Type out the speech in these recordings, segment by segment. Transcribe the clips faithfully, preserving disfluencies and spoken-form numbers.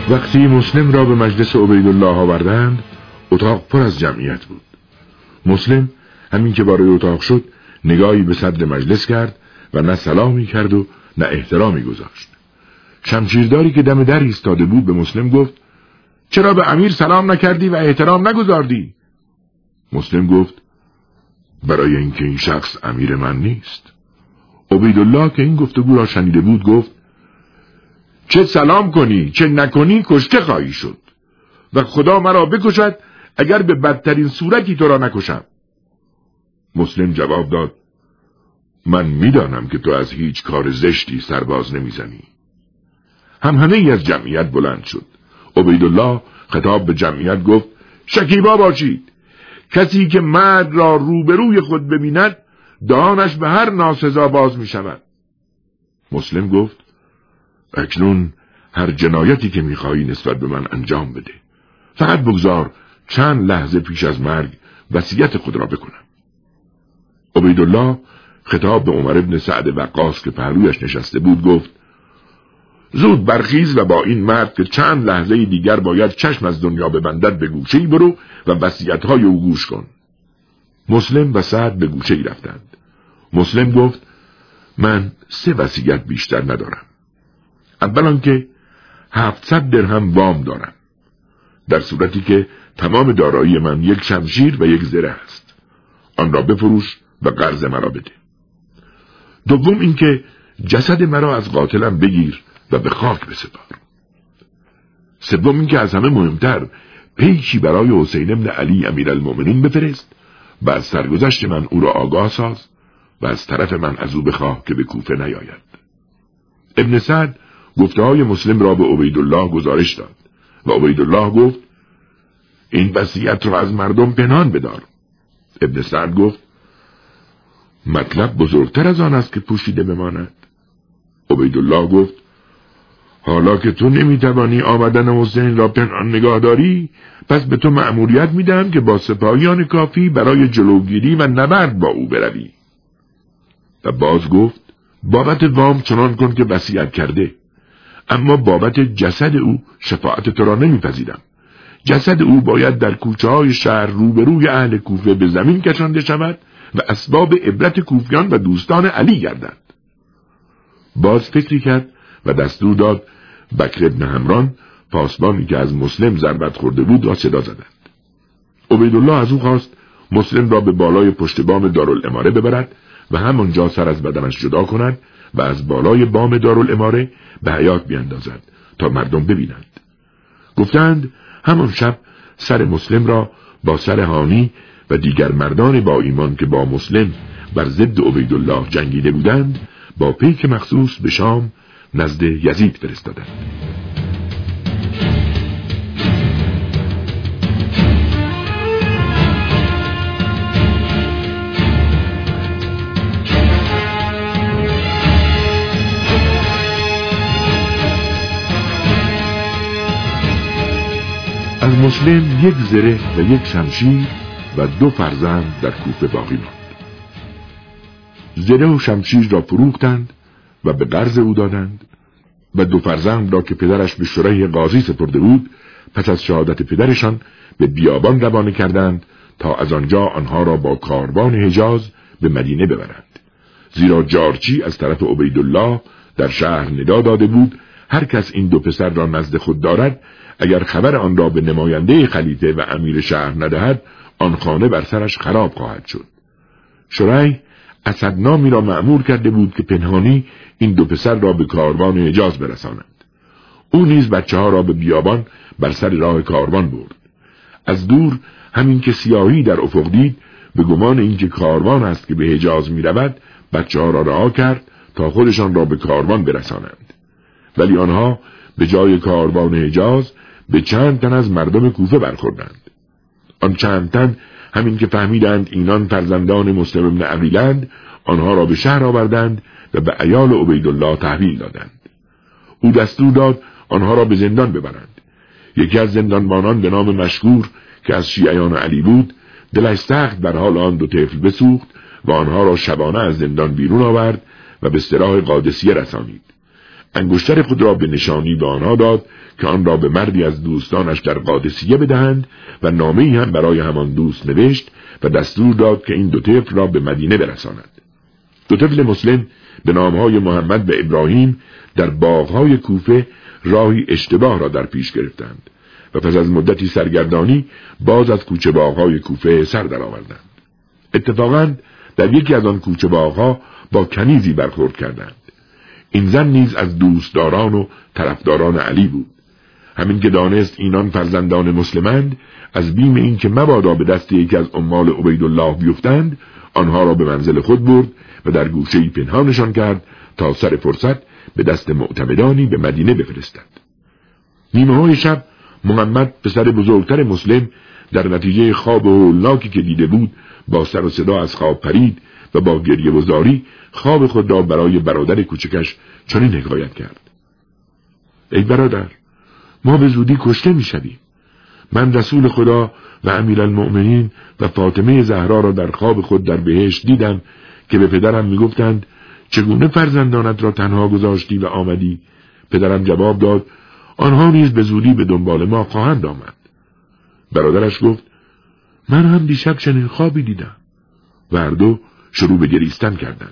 وقتی مسلم را به مجلس عبیدالله آوردند، اتاق پر از جمعیت بود. مسلم همین که وارد اتاق شد نگاهی به صدر مجلس کرد و نه سلامی کرد و نه احترامی گذاشت. شمشیرداری که دم در ایستاده بود به مسلم گفت: چرا به امیر سلام نکردی و احترام نگذاردی؟ مسلم گفت: برای اینکه این شخص امیر من نیست. عبیدالله که این گفتگو را شنیده بود گفت: چه سلام کنی چه نکنی کشته خواهی شد و خدا مرا بکشد اگر به بدترین صورتی تو را نکشم. مسلم جواب داد: من میدانم که تو از هیچ کار زشتی سرباز نمیزنی. هم همه ای از جمعیت بلند شد. عبیدالله خطاب به جمعیت گفت: شکیبا باشید. کسی که مرد را روبروی خود ببیند دهانش به هر ناسزا باز می شود. مسلم گفت: اکنون هر جنایتی که میخواهی نسبت به من انجام بده، فقط بگذار چند لحظه پیش از مرگ وصیت خود را بکنم. عبیدالله خطاب به عمر بن سعد وقاص که پهلویش نشسته بود گفت: زود برخیز و با این مرد که چند لحظه دیگر باید چشم از دنیا ببندد به گوشه‌ای برو و وصیت‌های او گوش کن. مسلم و سعد به گوشه‌ای رفتند. مسلم گفت: من سه وصیت بیشتر ندارم. اول آنکه هفتصد درهم وام دارم، در صورتی که تمام دارایی من یک شمشیر و یک زره است. آن را بفروش و قرض مرا بده. دوم اینکه جسد مرا از قاتلم بگیر و به خاک بسپار. سوم اینکه از همه مهمتر پیشی برای حسین بن علی امیرالمؤمنین بفرست و از سرگذشت من او را آگاه ساز و از طرف من از او بخواه که به کوفه نیاید. ابن سعد گفته های مسلم را به عبیدالله گزارش داد و عبیدالله گفت: این وصیت را از مردم پنهان بدار. ابن سعد گفت: مطلب بزرگتر از آن است که پوشیده بماند. عبیدالله گفت: حالا که تو نمیتوانی آمدن حسین را پنهان نگاه داری، پس به تو مأموریت میدهم که با سپاهیان کافی برای جلوگیری و نبرد با او بروی. و باز گفت: بابت وام چنان کن که وصیت کرده، اما بابت جسد او شفاعت تو را نمیپذیرم. جسد او باید در کوچه های شهر روبروی اهل کوفه به زمین کشانده شود و اسباب عبرت کوفیان و دوستان علی گردند. باز فکری کرد و دستور داد بکر بن همران، پاسبانی که از مسلم ضربت خورده بود، را صدا زدند. عبیدالله از او خواست مسلم را به بالای پشت بام دارالاماره ببرد و همانجا سر از بدنش جدا کند و از بالای بام دارالاماره به حیاط بیاندازد تا مردم ببینند. گفتند همان شب سر مسلم را با سر هانی و دیگر مردان با ایمان که با مسلم بر ضد عبیدالله جنگیده بودند با پیک مخصوص به شام نزد یزید فرستادند. از مسلم یک زره و یک شمشیر و دو فرزند در کوفه باقی ماند. زره و شمشیر را فروختند و به قرض او دادند و دو فرزند را که پدرش به شریح قاضی سپرده بود پس از شهادت پدرشان به بیابان روانه کردند تا از آنجا آنها را با کاروان حجاز به مدینه ببرند، زیرا جارچی از طرف عبیدالله در شهر ندا داده بود هر کس این دو پسر را نزد خود دارد اگر خبر آن را به نماینده خلیفه و امیر شهر ندهد آن خانه بر سرش خراب خواهد شد. شریح اسدنامی را مأمور کرده بود که پنهانی این دو پسر را به کاروان حجاز برسانند. او نیز بچه ها را به بیابان بر سر راه کاروان برد. از دور همین که سیاهی در افق دید به گمان اینکه کاروان است که به حجاز می رود بچه ها را رها کرد تا خودشان را به کاروان برسانند. ولی آنها به جای کاروان حجاز به چند تن از مردم کوفه برخوردند. آن چند تن همین که فهمیدند اینان فرزندان مسلم بن عقیلند آنها را به شهر آوردند و به عیال عبیدالله تحویل دادند. او دستور داد آنها را به زندان ببرند. یکی از زندانبانان به نام مشکور که از شیعیان علی بود دلش سخت بر حال آن دو طفل بسوخت و آنها را شبانه از زندان بیرون آورد و به سراح قادسیه رسانید. انگشتر خود را به نشانی به آنها داد که آن را به مردی از دوستانش در قادسیه بدهند و نامه‌ای هم برای همان دوست نوشت و دستور داد که این دو طفل را به مدینه برساند. دو طفل مسلم به نامهای محمد و ابراهیم در باغهای کوفه راهی اشتباه را در پیش گرفتند و پس از مدتی سرگردانی باز از کوچه باغهای کوفه سر درآوردند. اتفاقاً در یکی از آن کوچه باغها با کنیزی برخورد کردند. این زن نیز از دوستداران و طرفداران علی بود. همین که دانست اینان فرزندان مسلمند، از بیم این که مبادا به دست یکی از عمال عبیدالله بیفتند، آنها را به منزل خود برد و در گوشه‌ای پنهانشان کرد تا سر فرصت به دست معتمدانی به مدینه بفرستد. نیمه های شب محمد پسر بزرگتر مسلم در نتیجه خواب هولناکی که دیده بود با سر و صدا از خواب پرید و با گریه و زاری خواب خود را برای برادر کوچکش چنین حکایت کرد: ای برادر، ما به زودی کشته می شویم. من رسول خدا و امیرالمؤمنین و فاطمه زهرا را در خواب خود در بهشت دیدم که به پدرم می گفتند چگونه فرزندانت را تنها گذاشتی و آمدی؟ پدرم جواب داد آنها نیز به زودی به دنبال ما خواهند آمد. برادرش گفت من هم دیشب چنین خوابی دیدم و هر دو شروع به گریستن کردند.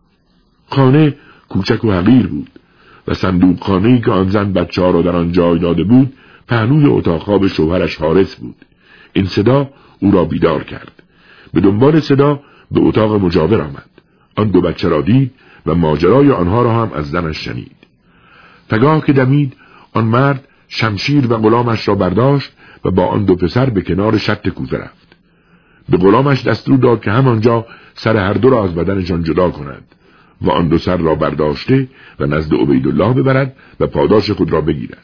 خانه کوچک و حقیر بود و صندوق خانه‌ای که آن زن بچه ها را در آن جای داده بود پهلوی اتاق خواب شوهرش حارس بود. این صدا او را بیدار کرد. به دنبال صدا به اتاق مجاور آمد. آن دو بچه را دید و ماجرای آنها را هم از زنش شنید. پگاه که دمید آن مرد شمشیر و غلامش را برداشت و با آن دو پسر به کنار شط کوفه رفت. به غلامش دستور داد که همانجا سر هر دو را از بدنشان جدا کند و آن دو سر را برداشته و نزد عبیدالله ببرد و پاداش خود را بگیرد.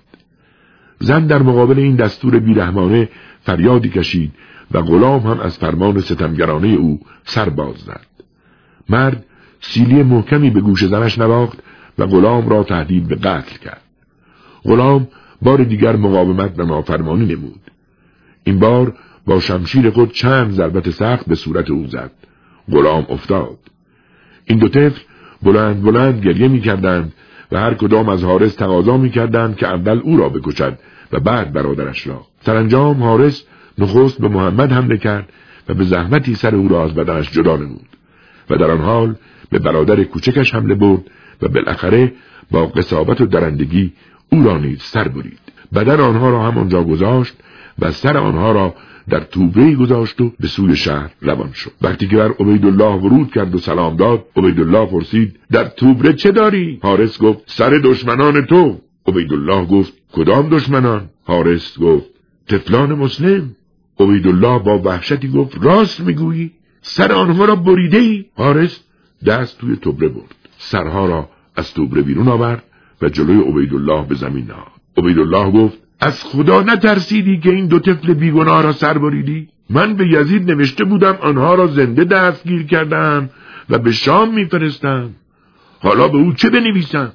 زن در مقابل این دستور بیرحمانه فریادی کشید و غلام هم از فرمان ستمگرانه او سر باز زد. مرد سیلی محکمی به گوش زنش نواخت و غلام را تهدید به قتل کرد. غلام بار دیگر مقاومت و نافرمانی نمود. این بار با شمشیر خود چند ضربت سخت به صورت او زد. غلام افتاد. این دو طفل بلند بلند گریه می کردند و هر کدام از حارس تقاضا می کردند که اول او را بکشد و بعد برادرش را. سرانجام حارس نخست به محمد حمله کرد و به زحمتی سر او را از بدنش جدا نمود و در آن حال به برادر کوچکش حمله برد و بالاخره با قساوت و درندگی او را نیز سر برید. بدن آنها را همانجا گذاشت و سر آنها را در توبه‌ای گذاشت و به سوی شهر روان شد. وقتی که بر عبیدالله ورود کرد و سلام داد، عبیدالله پرسید در توبره چه داری؟ حارس گفت سر دشمنان تو. عبیدالله گفت کدام دشمنان؟ حارس گفت طفلان مسلم. عبیدالله با وحشتی گفت راست میگویی؟ سر آنها را بریده ای؟ حارس دست توی توبره برد، سرها را از توبره بیرون آورد و جلوی عبیدالله به زمین نهاد. عبیدالله گفت از خدا نترسیدی که این دو طفل بیگناه را سر بریدی؟ من به یزید نوشته بودم آنها را زنده دستگیر کردم و به شام میفرستم. حالا به او چه بنویسم؟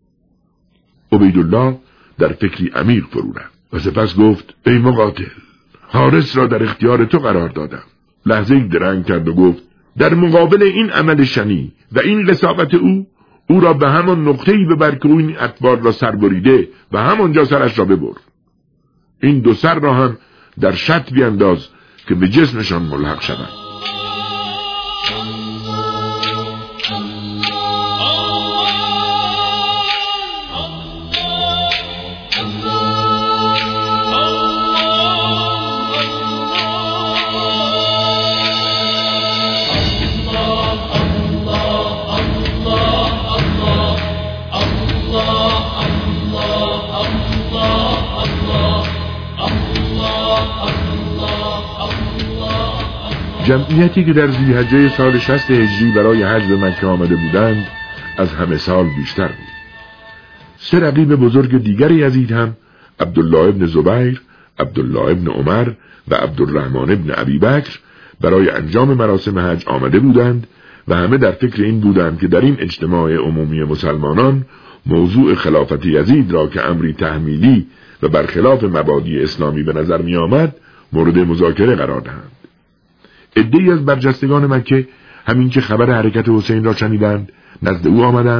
عبیدالله در فکری عمیق فرو رفت و سپس گفت ای مقاتل، حارس را در اختیار تو قرار دادم. لحظه ای درنگ کرد و گفت در مقابل این عمل شنی و این قساوت او، او را به همان نقطه‌ای ببر که او این اطوار را سر بریده و همانجا سرش را ببر. این دو سر را هم در شط بیانداز که به جسمشان ملحق شوند. جمعیتی که در ذی‌حجه سال شصت هجری برای حج به مکه آمده بودند از همه سال بیشتر بود. سه رقیب بزرگ دیگر یزید هم، عبدالله ابن زبیر، عبدالله ابن عمر و عبدالرحمن ابن ابی بکر، برای انجام مراسم حج آمده بودند و همه در فکر این بودند که در این اجتماع عمومی مسلمانان موضوع خلافت یزید را که امری تحمیلی و برخلاف مبادی اسلامی به نظر می آمد مورد مذاکره قرار دهند. عده‌ای از برجستگان مکه همین که خبر حرکت حسین را شنیدند نزد او آمدند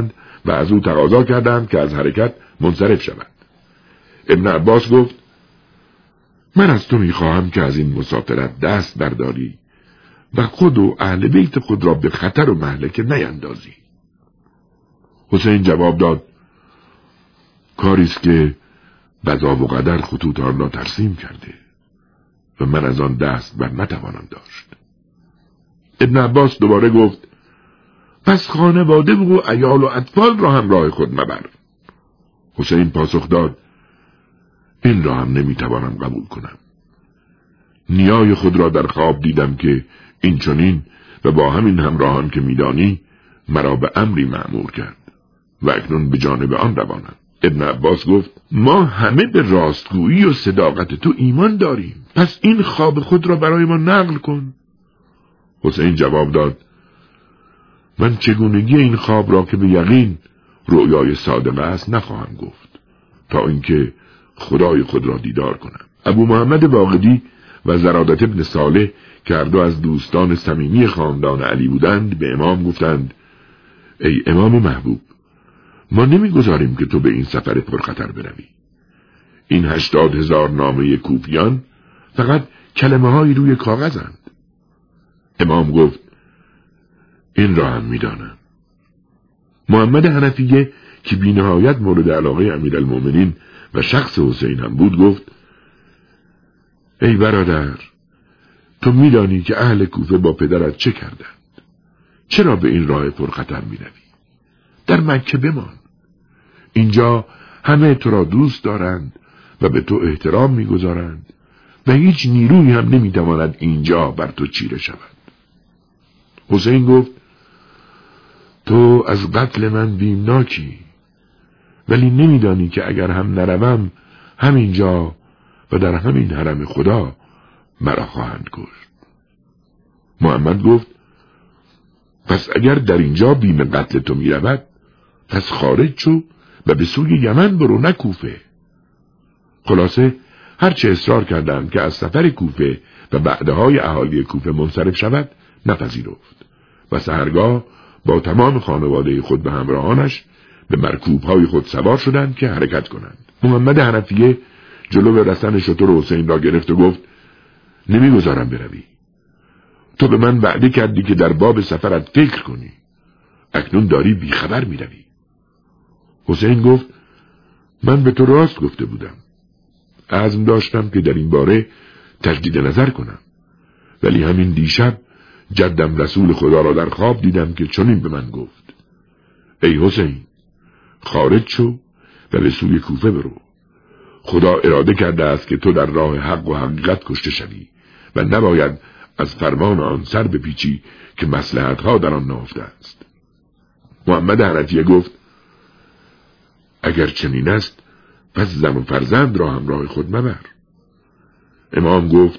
و از او تقاضا کردند که از حرکت منصرف شود. ابن عباس گفت: من از تو میخواهم که از این مسافرت دست برداری و خود و اهل بیت خود را به خطر و مهلکه نیندازی. حسین جواب داد: کاریست که قضا و قدر خطوط آن را ترسیم کرده و من از آن دست بر نتوانم داشت. ابن عباس دوباره گفت: پس خانواده و عیال و اطفال را هم راه خود مبر. حسین پاسخ داد: این را هم نمیتوانم قبول کنم. نیای خود را در خواب دیدم که این چنین و با همین همراهان که میدانی مرا به امری مأمور کرد و اکنون به جانب آن روانم. ابن عباس گفت: ما همه به راستگویی و صداقت تو ایمان داریم، پس این خواب خود را برای ما نقل کن. حسین جواب داد: من چگونگی این خواب را که به یقین رؤیای صادقه است نخواهم گفت تا اینکه خدای خود را دیدار کنم. ابو محمد واقدی و زرادت ابن صالح که هر دو از دوستان صمیمی خاندان علی بودند به امام گفتند: ای امام محبوب، ما نمیگذاریم که تو به این سفر پرخطر بروی. این هشتاد هزار نامه کوفیان فقط کلمه های روی کاغذند. امام گفت: این را هم میدانم. محمد حنفیه که بی نهایت مورد علاقه امیرالمومنین و شخص حسین هم بود گفت: ای برادر، تو میدانی که اهل کوفه با پدرت چه کردند. چرا به این راه پرخطر میروی؟ در مکه بمان. اینجا همه تو را دوست دارند و به تو احترام میگذارند و هیچ نیرویی هم نمیتواند اینجا بر تو چیره شود. حسین گفت: تو از قتل من بیمناکی، ولی نمیدانی که اگر هم نروم همینجا و در همین حرم خدا مرا خواهند کشت. محمد گفت: پس اگر در اینجا بیم قتل تو می رود پس خارج شو و به سوی یمن برو، نه کوفه. خلاصه هرچه اصرار کردند که از سفر کوفه و بعدهای اهالی کوفه منصرف شود نپذیرفت و سحرگاه با تمام خانواده خود به همراهانش به مرکوبهای خود سوار شدند که حرکت کنند. محمد حنفیه جلو رسن شتر حسین را گرفت و گفت: نمیگذارم بروی. تو به من وعده کردی که در باب سفرت فکر کنی، اکنون داری بیخبر میروی. حسین گفت: من به تو راست گفته بودم. عزم داشتم که در این باره تجدید نظر کنم، ولی همین دیشب جدم رسول خدا را در خواب دیدم که چنین به من گفت: ای حسین، خارج شو و به سوی کوفه برو. خدا اراده کرده است که تو در راه حق و حقیقت کشته شوی و نباید از فرمان آن سر بپیچی که مصلحت‌ها در آن نهفته است. محمد حنفیه گفت: اگر چنین است پس زن و فرزند را همراه خود مبر. امام گفت: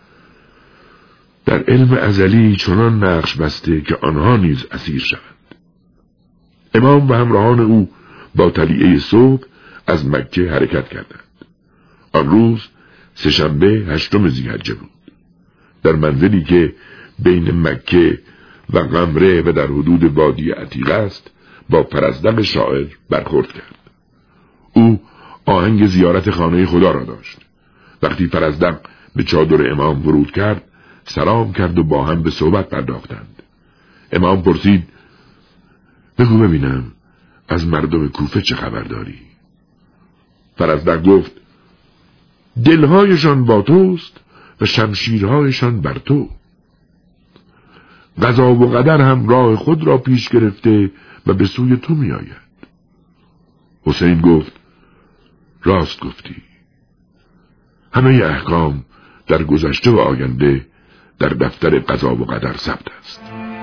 در علم ازلی چنان نقش بسته که آنها نیز اسیر شوند. امام و همراهان او با طلیعه صبح از مکه حرکت کردند. آن روز سه‌شنبه هشتم ذی‌حجه بود. در منزلی که بین مکه و غمره و در حدود وادی عتیقه است با پرزدق شاعر برخورد کرد. او آهنگ زیارت خانه خدا را داشت. وقتی پرزدق به چادر امام ورود کرد سلام کرد و با هم به صحبت پرداختند. امام پرسید: بگو ببینم از مردم کوفه چه خبر داری؟ پرزدق گفت: دلهایشان با توست و شمشیرهایشان بر تو. قضا و قدر هم راه خود را پیش گرفته و به سوی تو می آید. حسین گفت: راست گفتی. همه احکام در گذشته و آینده در دفتر قضا و قدر ثبت است.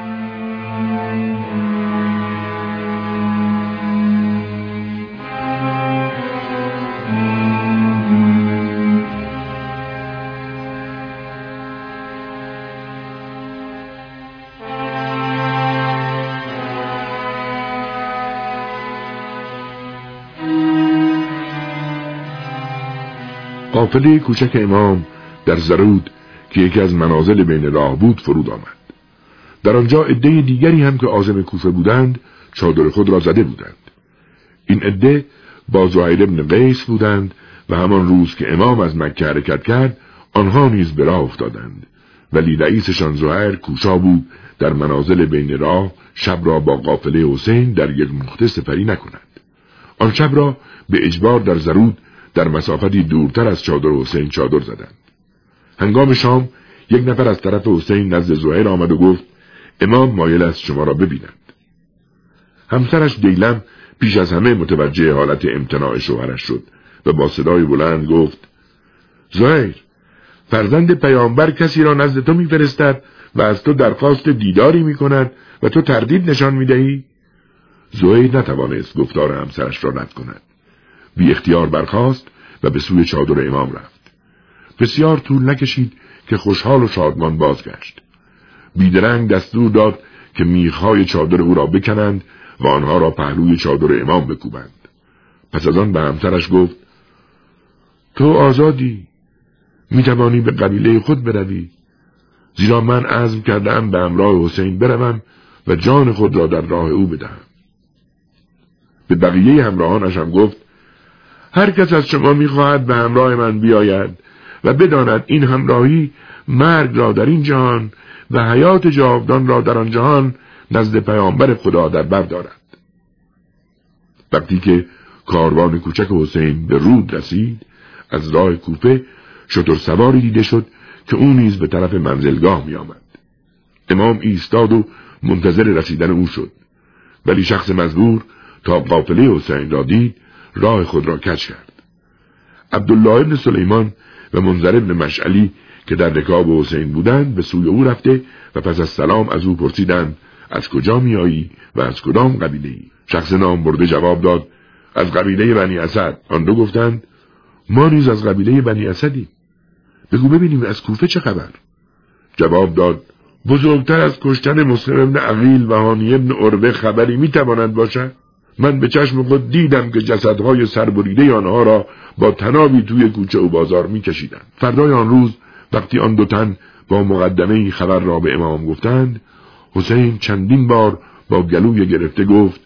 قافله کوچک امام در زرود که یکی از منازل بین راه بود فرود آمد. در آنجا عده دیگری هم که عازم کوفه بودند چادر خود را زده بودند. این عده با زهیر بن قیس بودند و همان روز که امام از مکه حرکت کرد آنها نیز به راه افتادند، ولی رئیسشان زهیر کوشا بود در منازل بین راه شب را با قافله حسین در یک نقطه سپری نکند. آن شب را به اجبار در زرود در مسافتی دورتر از چادر حسین چادر زدند. هنگام شام یک نفر از طرف حسین نزد زهیر آمد و گفت امام مایل است شما را ببیند. همسرش دیلم پیش از همه متوجه حالت امتناع شوهرش شد و با صدای بلند گفت زهیر، فرزند پیامبر کسی را نزد تو میفرستد و از تو درخواست دیداری میکند و تو تردید نشان میدهی؟ زهیر نتوانست گفتار همسرش را رد کند. بی اختیار برخاست و به سوی چادر امام رفت. بسیار طول نکشید که خوشحال و شادمان بازگشت. بیدرنگ دستور داد که میخهای چادر او را بکنند و آنها را پهلوی چادر امام بکوبند. پس از آن به همسرش گفت تو آزادی، میتوانی به قبیله خود بروی، زیرا من عزم کردم به همراه حسین بروم و جان خود را در راه او بدهم. به بقیه همراهانش هم گفت هر کس از شما میخواهد به همراه من بیاید و بداند این همراهی مرگ را در این جهان و حیات جاودان را در آن جهان نزد پیامبر خدا در بر دارد. وقتی که کاروان کوچک حسین به رود رسید، از راه کوفه شتر سواری دیده شد که او نیز به طرف منزلگاه می آمد. امام ایستاد و منتظر رسیدن او شد، ولی شخص مزبور تا قافله حسین را دید راه خود را کج کرد. عبدالله ابن سلیمان و منذر ابن مشعلی که در رکاب حسین بودند به سوی او رفته و پس از سلام از او پرسیدند از کجا می آیی و از کدام قبیله‌ای؟ شخص نام برده جواب داد از قبیله بنی اسد. آن دو گفتند ما نیز از قبیله بنی اسدیم، بگو ببینیم از کوفه چه خبر؟ جواب داد بزرگتر از کشتن مسلم ابن عقیل و هانی ابن عروه خبری می تواند باشد؟ من به چشم خود دیدم که جسدهای سربریده آنها را با تنابی توی کوچه و بازار می کشیدند. فردای آن روز وقتی آن دو تن با مقدمه خبر را به امام گفتند، حسین چندین بار با گلوی گرفته گفت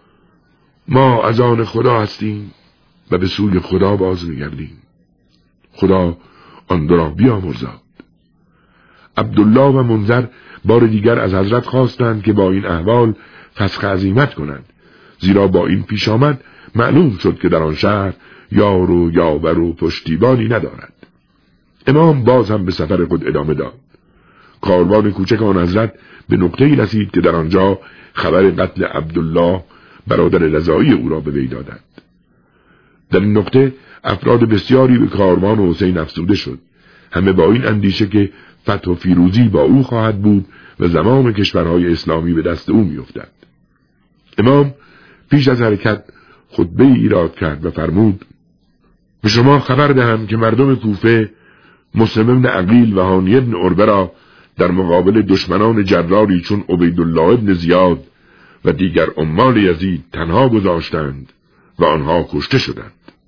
ما از آن خدا هستیم و به سوی خدا باز می‌گردیم. خدا آن دو را بیامرزاد. عبدالله و منذر بار دیگر از حضرت خواستند که با این احوال فسخ عزیمت کنند، زیرا با این پیش آمد معلوم شد که در آن شهر یار و یاور و پشتیبانی ندارد. امام باز هم به سفر خود ادامه داد. کاروان کوچک آن حضرت به نقطه‌ای رسید که در آنجا خبر قتل عبدالله برادر رضایی او را به وی دادند. در این نقطه افراد بسیاری به کاروان حسین افزوده شد، همه با این اندیشه که فتح و فیروزی با او خواهد بود و زمام کشورهای اسلامی به دست او میافتد. امام پیش از حرکت خطبه ایراد کرد و فرمود به شما خبر دهم که مردم کوفه مسلم ابن عقیل و هانی ابن عروه را در مقابل دشمنان جراری چون عبیدالله ابن زیاد و دیگر عمال یزید تنها گذاشتند و آنها کشته شدند.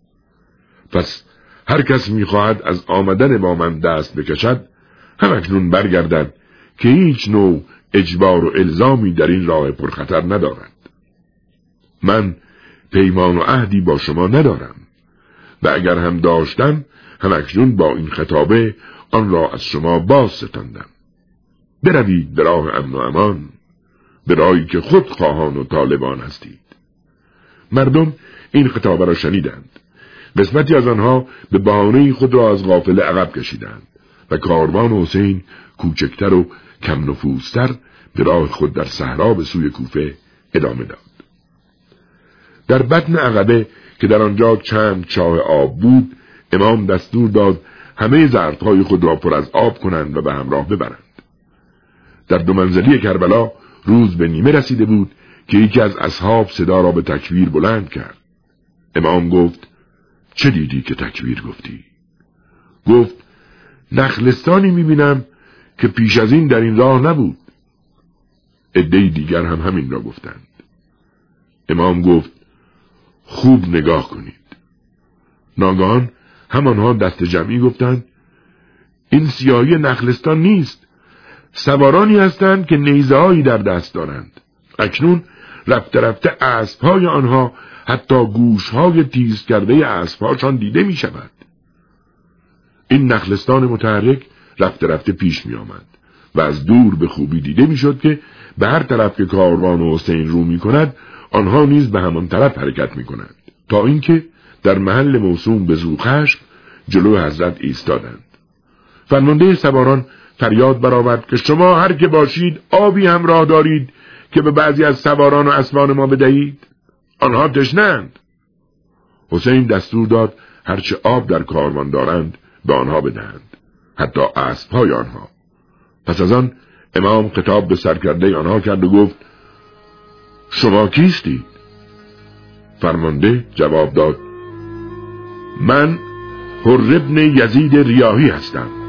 پس هر کس می‌خواهد از آمدن با من دست بکشد همکنون برگردد که هیچ نوع اجبار و الزامی در این راه پرخطر ندارد. من پیمان و عهدی با شما ندارم و اگر هم داشتم همکنون با این خطابه آن را از شما باز ستاندم. بروید به راه امن و امان، به راهی که خود خواهان و طالبان هستید. مردم این خطابه را شنیدند. قسمتی از آنها به بهانه خود را از قافله عقب کشیدند و کاروان حسین کوچکتر و کم نفوذتر به راه خود در صحرا به سوی کوفه ادامه داد. در بطن عقبه که در آنجا چند چاه آب بود، امام دستور داد همه ظرفهای خود را پر از آب کنند و به همراه ببرند. در دو منزلی کربلا روز به نیمه رسیده بود که یکی از اصحاب صدا را به تکبیر بلند کرد. امام گفت چه دیدی که تکبیر گفتی؟ گفت نخلستانی میبینم که پیش از این در این راه نبود. عده‌ای دیگر هم همین را گفتند. امام گفت خوب نگاه کنید. ناگهان همانها دست جمعی گفتند این سیاهی نخلستان نیست، سوارانی هستند که نیزه‌هایی در دست دارند. اکنون رفته رفته اسب‌های آنها حتی گوشهای تیز کرده اسب‌هاشان دیده می شود. این نخلستان متحرک رفته رفته پیش می آمد و از دور به خوبی دیده می شد که به هر طرف که کاروان حسین رو می کند آنها نیز به همان طرف حرکت می کنند، تا اینکه در محل موسوم به ذوخشم جلو حضرت ایستادند. فرمانده سواران فریاد برآورد که شما هر که باشید آبی همراه دارید که به بعضی از سواران و اسبان ما بدهید؟ آنها تشنه‌اند. حسین دستور داد هرچه آب در کاروان دارند به آنها بدهند، حتی اسب‌های آنها. پس از آن امام خطاب به سرکرده آنها کرد و گفت شما کیستید؟ فرمانده جواب داد من حر ابن یزید ریاحی هستم.